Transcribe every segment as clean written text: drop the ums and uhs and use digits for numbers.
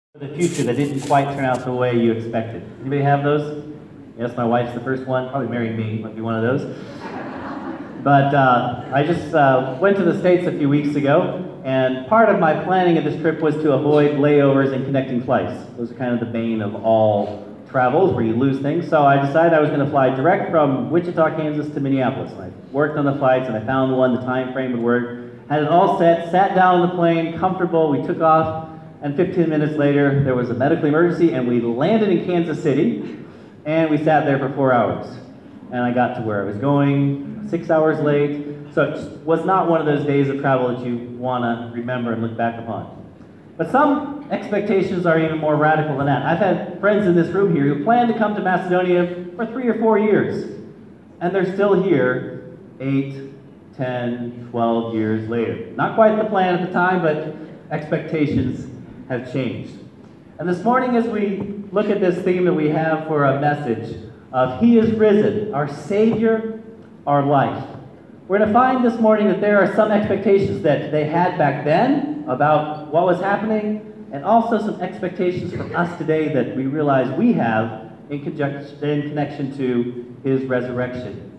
The future that didn't quite turn out the way you expected. Anybody have those? Yes, my wife's the first one. Probably marrying me might be one of those. But I just went to the States a few weeks ago, and part of my planning of this trip was to avoid layovers and connecting flights. Those are kind of the bane of all travels, where you lose things. So I decided I was going to fly direct from Wichita, Kansas to Minneapolis. And I worked on the flights, and I found one, the time frame would work. Had it all set, sat down on the plane, comfortable. We took off. And 15 minutes later, there was a medical emergency, and we landed in Kansas City, and we sat there for 4 hours. And I got to where I was going, 6 hours late. So it was not one of those days of travel that you want to remember and look back upon. But some expectations are even more radical than that. I've had friends in this room here who planned to come to Macedonia for 3 or 4 years, and they're still here 8, 10, 12 years later. Not quite the plan at the time, but expectations have changed. And this morning, as we look at this theme that we have for a message of He is risen, our Savior, our life, we're going to find this morning that there are some expectations that they had back then about what was happening, and also some expectations from us today that we realize we have in connection to His resurrection.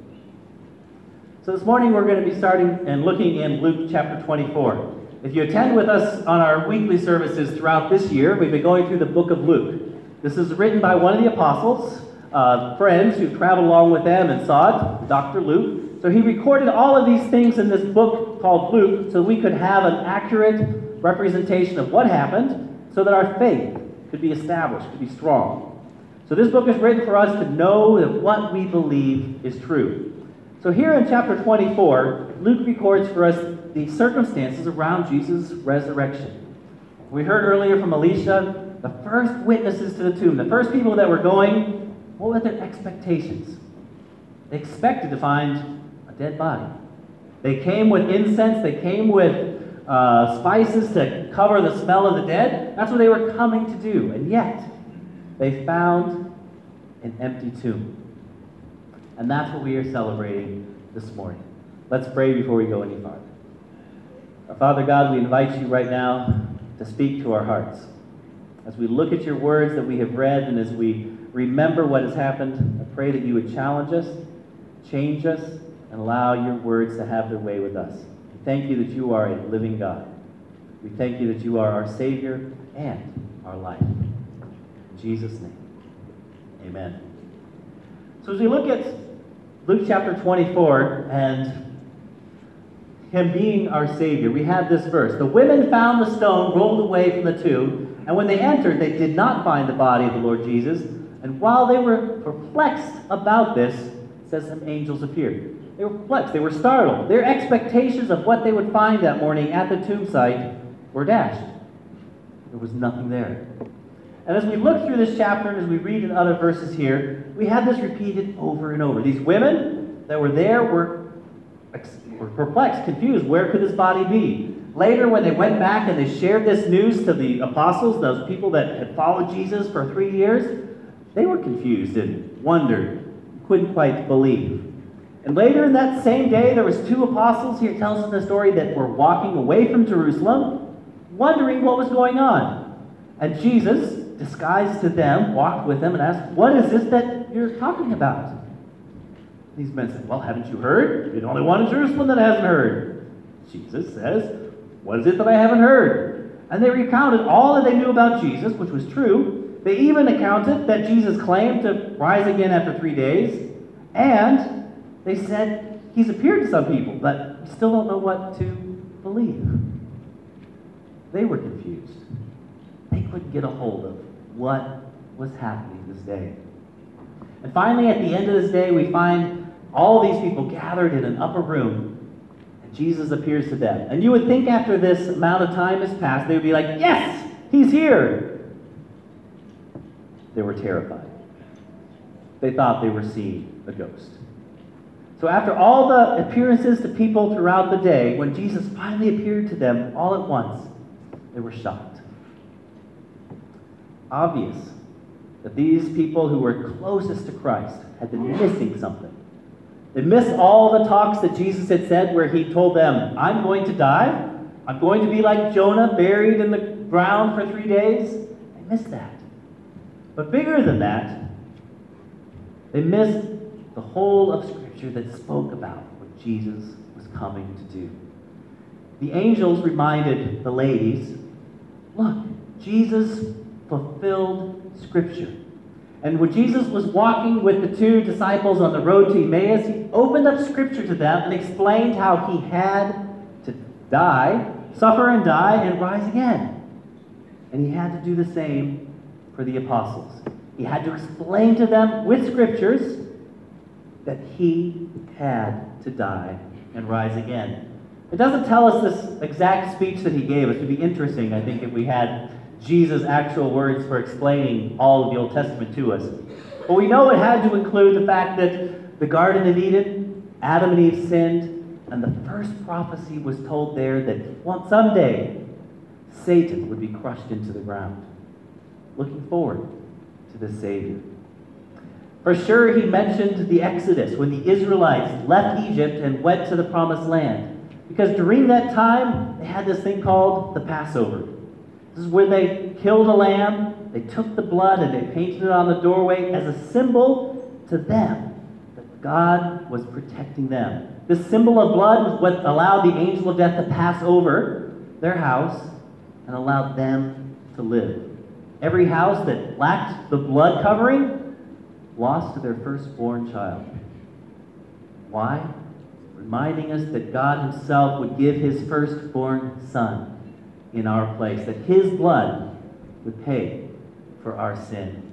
So this morning, we're going to be starting and looking in Luke chapter 24. If you attend with us on our weekly services throughout this year, we've been going through the book of Luke. This is written by one of the apostles, friends who traveled along with them and saw it, Dr. Luke. So he recorded all of these things in this book called Luke so we could have an accurate representation of what happened so that our faith could be established, could be strong. So this book is written for us to know that what we believe is true. So here in chapter 24, Luke records for us the circumstances around Jesus' resurrection. We heard earlier from Alicia, the first witnesses to the tomb, the first people that were going, what were their expectations? They expected to find a dead body. They came with incense, they came with spices to cover the smell of the dead. That's what they were coming to do. And yet, they found an empty tomb. And that's what we are celebrating this morning. Let's pray before we go any farther. Our Father God, we invite you right now to speak to our hearts. As we look at your words that we have read, and as we remember what has happened, I pray that you would challenge us, change us, and allow your words to have their way with us. We thank you that you are a living God. We thank you that you are our Savior and our life. In Jesus' name, amen. So as we look at Luke chapter 24 and Him being our Savior, we have this verse. The women found the stone rolled away from the tomb, and when they entered, they did not find the body of the Lord Jesus. And while they were perplexed about this, it says some angels appeared. They were perplexed. They were startled. Their expectations of what they would find that morning at the tomb site were dashed. There was nothing there. And as we look through this chapter, and as we read in other verses here, we have this repeated over and over. These women that were there were perplexed, confused. Where could this body be? Later, when they went back and they shared this news to the apostles, those people that had followed Jesus for 3 years, they were confused and wondered, couldn't quite believe. And later in that same day, there was 2 apostles, here it tells us in the story, that were walking away from Jerusalem, wondering what was going on. And Jesus, disguised to them, walked with them and asked, "What is this that you're talking about?" These men said, "Well, haven't you heard? You're the only one in Jerusalem that hasn't heard." Jesus says, "What is it that I haven't heard?" And they recounted all that they knew about Jesus, which was true. They even accounted that Jesus claimed to rise again after 3 days. And they said, He's appeared to some people, but we still don't know what to believe. They were confused. They couldn't get a hold of what was happening this day. And finally, at the end of this day, we find all these people gathered in an upper room, and Jesus appears to them. And you would think after this amount of time has passed, they would be like, "Yes, He's here!" They were terrified. They thought they were seeing a ghost. So after all the appearances to people throughout the day, when Jesus finally appeared to them all at once, they were shocked. Obvious that these people who were closest to Christ had been missing something. They missed all the talks that Jesus had said where He told them, "I'm going to die. I'm going to be like Jonah, buried in the ground for 3 days." They missed that. But bigger than that, they missed the whole of Scripture that spoke about what Jesus was coming to do. The angels reminded the ladies, look, Jesus fulfilled Scripture. And when Jesus was walking with the two disciples on the road to Emmaus, he opened up Scripture to them and explained how he had to die, suffer and die, and rise again. And he had to do the same for the apostles. He had to explain to them with Scriptures that he had to die and rise again. It doesn't tell us this exact speech that he gave. It would be interesting, I think, if we had Jesus' actual words for explaining all of the Old Testament to us. But we know it had to include the fact that the Garden of Eden, Adam and Eve sinned, and the first prophecy was told there that someday Satan would be crushed into the ground. Looking forward to the Savior. For sure, he mentioned the Exodus, when the Israelites left Egypt and went to the Promised Land. Because during that time, they had this thing called the Passover. This is when they killed a lamb, they took the blood, and they painted it on the doorway as a symbol to them that God was protecting them. This symbol of blood was what allowed the angel of death to pass over their house and allowed them to live. Every house that lacked the blood covering lost their firstborn child. Why? Reminding us that God himself would give his firstborn son in our place, that his blood would pay for our sin.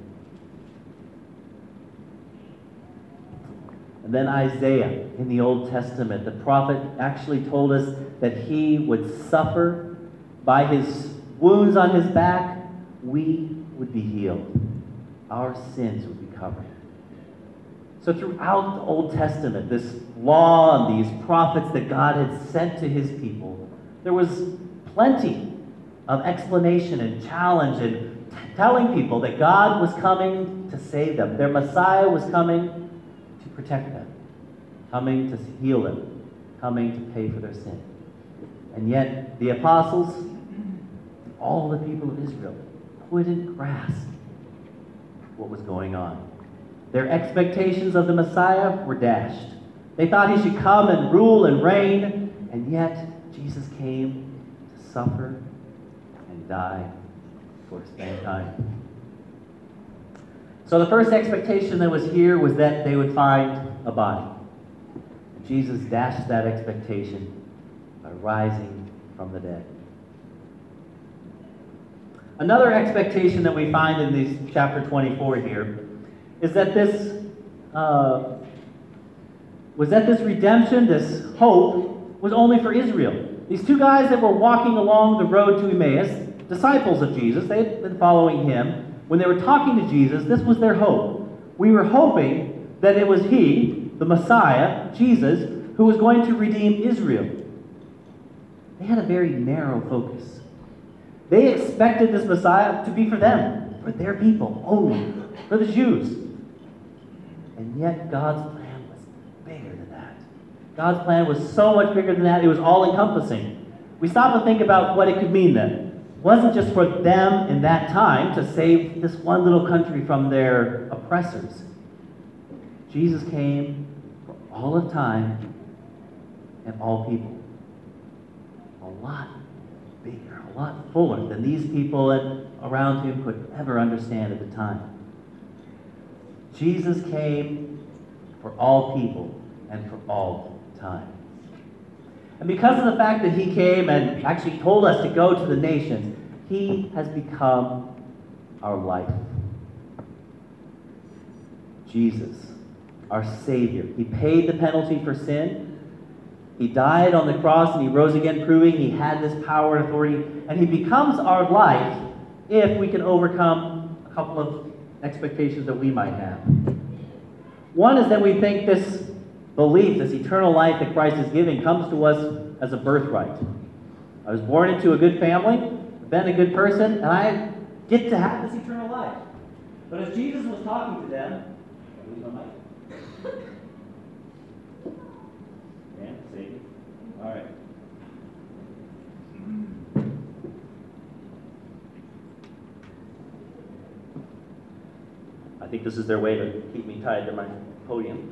And then Isaiah in the Old Testament, the prophet actually told us that he would suffer. By his wounds on his back, we would be healed. Our sins would be covered. So throughout the Old Testament, this law and these prophets that God had sent to his people, there was plenty of explanation and challenge and telling people that God was coming to save them. Their Messiah was coming to protect them, coming to heal them, coming to pay for their sin. And yet the apostles, all the people of Israel, couldn't grasp what was going on. Their expectations of the Messiah were dashed. They thought he should come and rule and reign, and yet Jesus came to suffer and die for mankind. So the first expectation that was here was that they would find a body. And Jesus dashed that expectation by rising from the dead. Another expectation that we find in these chapter 24 here is that this redemption, this hope, was only for Israel. These two guys that were walking along the road to Emmaus, disciples of Jesus, they had been following him. When they were talking to Jesus, this was their hope. We were hoping that it was he, the Messiah, Jesus, who was going to redeem Israel. They had a very narrow focus. They expected this Messiah to be for them, for their people only, for the Jews. And yet God's plan was bigger than that. God's plan was so much bigger than that, it was all-encompassing. We stop and think about what it could mean then. It wasn't just for them in that time to save this one little country from their oppressors. Jesus came for all of time and all people. A lot bigger, a lot fuller than these people around him could ever understand at the time. Jesus came for all people and for all time. And because of the fact that he came and actually told us to go to the nations, he has become our life. Jesus, our Savior. He paid the penalty for sin. He died on the cross and he rose again, proving he had this power and authority. And he becomes our life if we can overcome a couple of expectations that we might have. One is that we think this belief, this eternal life that Christ is giving, comes to us as a birthright. I was born into a good family, been a good person, and I get to have this eternal life. But as Jesus was talking to them, I lose my mic. Yeah, see? All right. I think this is their way to keep me tied to my podium.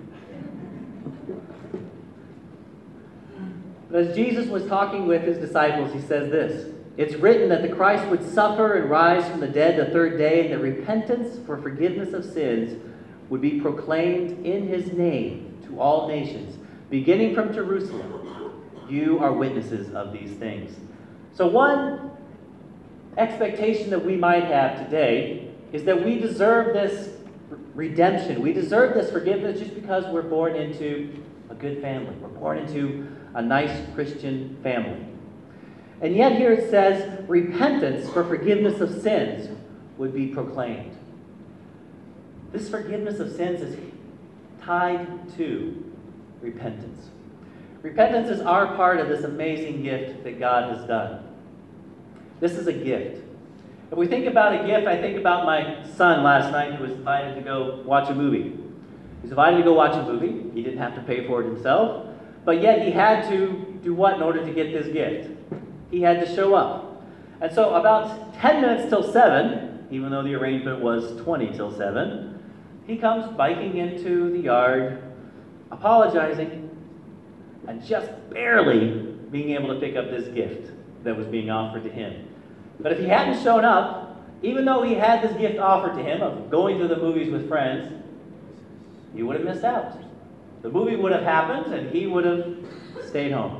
But as Jesus was talking with his disciples, he says this: "It's written that the Christ would suffer and rise from the dead the third day, and that repentance for forgiveness of sins would be proclaimed in his name to all nations, beginning from Jerusalem. You are witnesses of these things." So one expectation that we might have today is that we deserve this redemption. We deserve this forgiveness just because we're born into a good family. We're born into a nice Christian family. And yet here it says repentance for forgiveness of sins would be proclaimed. This forgiveness of sins is tied to repentance. Repentance is our part of this amazing gift that God has done. This is a gift. If we think about a gift, I think about my son last night who was invited to go watch a movie. He was invited to go watch a movie. He didn't have to pay for it himself, but yet he had to do what in order to get this gift? He had to show up. And so about 10 minutes till 7, even though the arrangement was 20 till 7, he comes biking into the yard, apologizing, and just barely being able to pick up this gift that was being offered to him. But if he hadn't shown up, even though he had this gift offered to him of going to the movies with friends, he would have missed out. The movie would have happened, and he would have stayed home.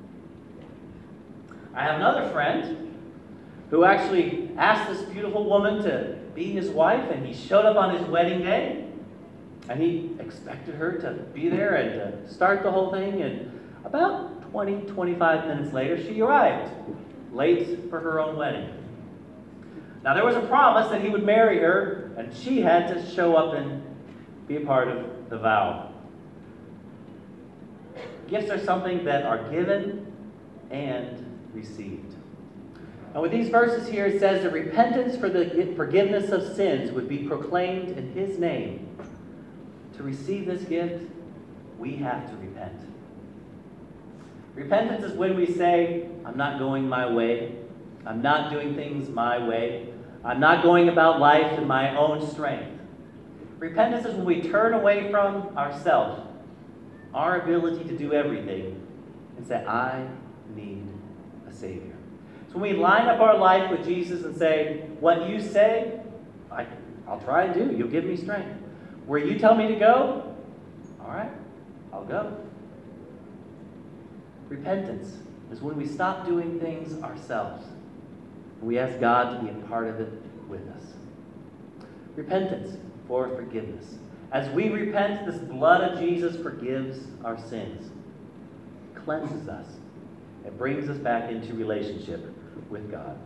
I have another friend who actually asked this beautiful woman to be his wife, and he showed up on his wedding day, and he expected her to be there and to start the whole thing, and about 20, 25 minutes later, she arrived, late for her own wedding. Now, there was a promise that he would marry her, and she had to show up and be a part of the vow. Gifts are something that are given and received. And with these verses here, it says that repentance for the forgiveness of sins would be proclaimed in his name. To receive this gift, we have to repent. Repentance is when we say, I'm not going my way. I'm not doing things my way. I'm not going about life in my own strength. Repentance is when we turn away from ourselves, our ability to do everything, and say, I need a Savior. So when we line up our life with Jesus and say, what you say, I'll try and do. You'll give me strength. Where you tell me to go, all right, I'll go. Repentance is when we stop doing things ourselves. We ask God to be a part of it with us. Repentance for forgiveness. As we repent, this blood of Jesus forgives our sins, cleanses us, and brings us back into relationship with God.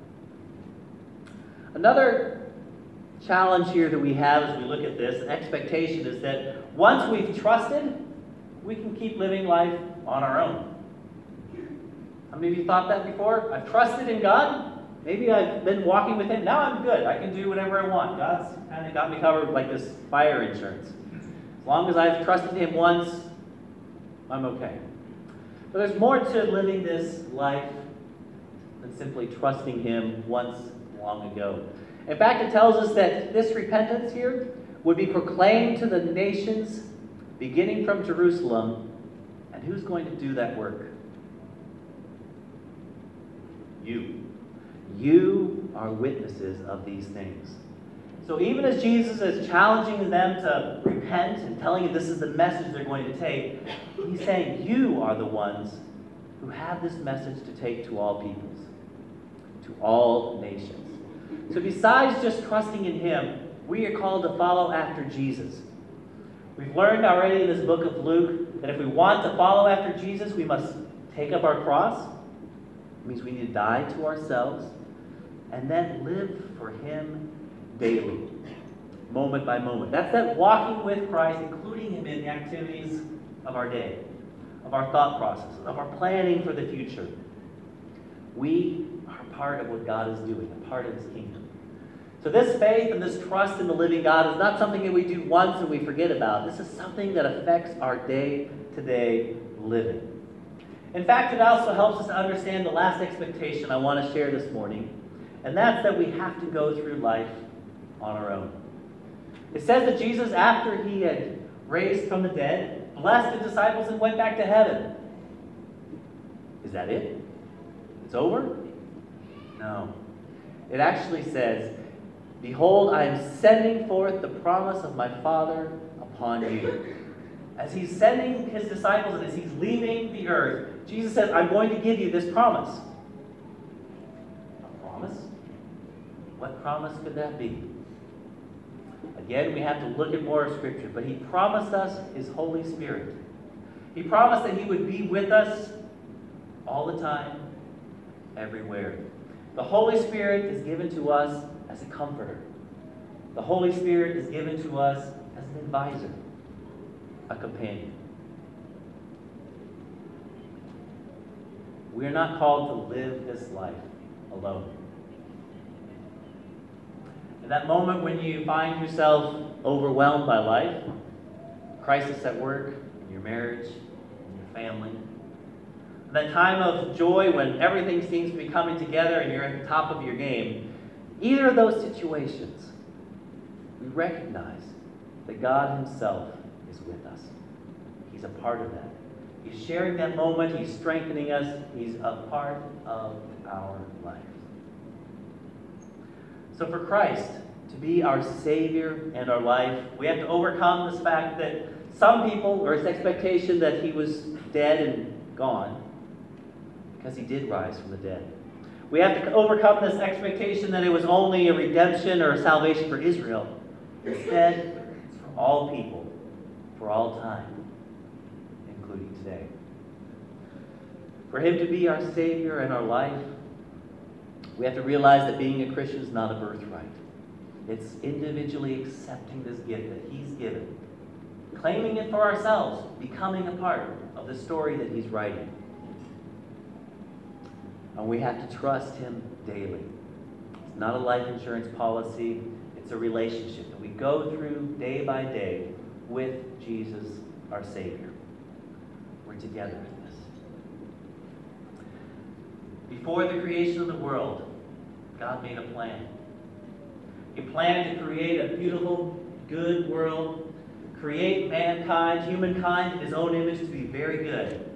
Another challenge here that we have as we look at this expectation is that once we've trusted, we can keep living life on our own. How many of you thought that before? I've trusted in God. Maybe I've been walking with him. Now I'm good. I can do whatever I want. God's kind of got me covered like this fire insurance. As long as I've trusted him once, I'm okay. But there's more to living this life than simply trusting him once long ago. In fact, it tells us that this repentance here would be proclaimed to the nations beginning from Jerusalem. And who's going to do that work? You. You are witnesses of these things. So even as Jesus is challenging them to repent and telling you this is the message they're going to take, he's saying you are the ones who have this message to take to all peoples, to all nations. So besides just trusting in him, we are called to follow after Jesus. We've learned already in this book of Luke that if we want to follow after Jesus, we must take up our cross. It means we need to die to ourselves and then live for him daily, moment by moment. That's that walking with Christ, including him in the activities of our day, of our thought processes, of our planning for the future. We are part of what God is doing, a part of his kingdom. So this faith and this trust in the living God is not something that we do once and we forget about. This is something that affects our day-to-day living. In fact, it also helps us to understand the last expectation I want to share this morning, and that's that we have to go through life on our own. It says that Jesus, after he had raised from the dead, blessed the disciples and went back to heaven. Is that it? It's over? No. It actually says, "Behold, I am sending forth the promise of my Father upon you." As he's sending his disciples and as he's leaving the earth, Jesus says, "I'm going to give you this promise." A promise? What promise could that be? Again, we have to look at more of Scripture, but he promised us his Holy Spirit. He promised that he would be with us all the time, everywhere. The Holy Spirit is given to us as a comforter. The Holy Spirit is given to us as an advisor, a companion. We are not called to live this life alone. In that moment when you find yourself overwhelmed by life, crisis at work, in your marriage, in your family, that time of joy when everything seems to be coming together and you're at the top of your game, either of those situations, we recognize that God himself is with us. He's a part of that. He's sharing that moment. He's strengthening us. He's a part of our life. So for Christ to be our Savior and our life, we have to overcome this fact that some people, or this expectation that he was dead and gone, because he did rise from the dead. We have to overcome this expectation that it was only a redemption or a salvation for Israel. Instead, it's for all people, for all time, including today. For him to be our Savior and our life, we have to realize that being a Christian is not a birthright. It's individually accepting this gift that he's given, claiming it for ourselves, becoming a part of the story that he's writing. And we have to trust him daily. It's not a life insurance policy. It's a relationship that we go through day by day with Jesus, our Savior. We're together in this. Before the creation of the world, God made a plan. He planned to create a beautiful, good world, create mankind, humankind, in his own image to be very good.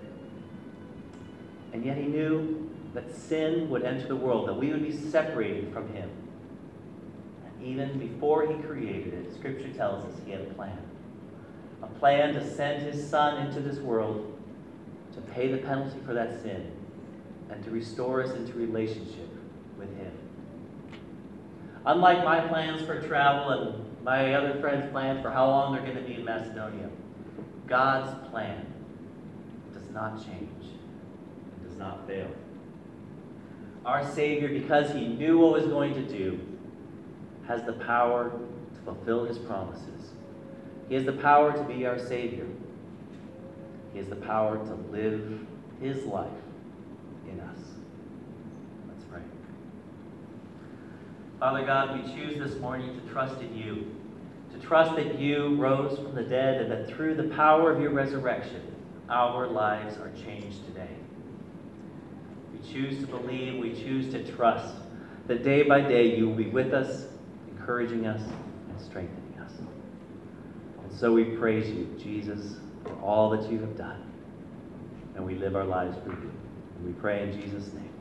And yet he knew that sin would enter the world, that we would be separated from him. And even before he created it, Scripture tells us he had a plan. A plan to send his Son into this world to pay the penalty for that sin and to restore us into relationship with him. Unlike my plans for travel and my other friends' plans for how long they're going to be in Macedonia, God's plan does not change and does not fail. Our Savior, because he knew what was going to do, has the power to fulfill his promises. He has the power to be our Savior. He has the power to live his life in us. Let's pray. Father God, we choose this morning to trust in you, to trust that you rose from the dead and that through the power of your resurrection, our lives are changed today. We choose to believe, we choose to trust that day by day you will be with us, encouraging us and strengthening us. And so we praise you, Jesus, for all that you have done. And we live our lives for you. And we pray in Jesus' name.